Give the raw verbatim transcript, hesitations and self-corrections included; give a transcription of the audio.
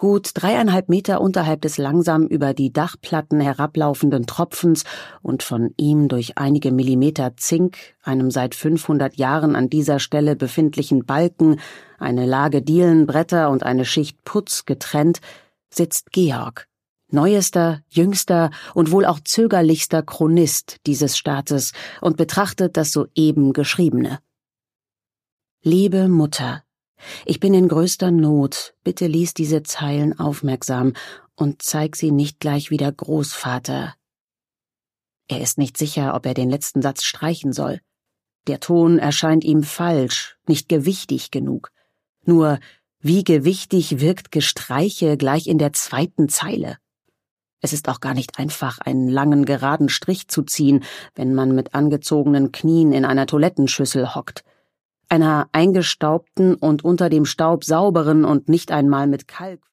Gut dreieinhalb Meter unterhalb des langsam über die Dachplatten herablaufenden Tropfens und von ihm durch einige Millimeter Zink, einem seit fünfhundert Jahren an dieser Stelle befindlichen Balken, eine Lage Dielenbretter und eine Schicht Putz getrennt, sitzt Georg, neuester, jüngster und wohl auch zögerlichster Chronist dieses Staates und betrachtet das soeben Geschriebene. Liebe Mutter, ich bin in größter Not, bitte lies diese Zeilen aufmerksam und zeig sie nicht gleich wieder Großvater. Er ist nicht sicher, ob er den letzten Satz streichen soll. Der Ton erscheint ihm falsch, nicht gewichtig genug. Nur, wie gewichtig wirkt Gestreiche gleich in der zweiten Zeile? Es ist auch gar nicht einfach, einen langen, geraden Strich zu ziehen, wenn man mit angezogenen Knien in einer Toilettenschüssel hockt. Einer eingestaubten und unter dem Staub sauberen und nicht einmal mit Kalk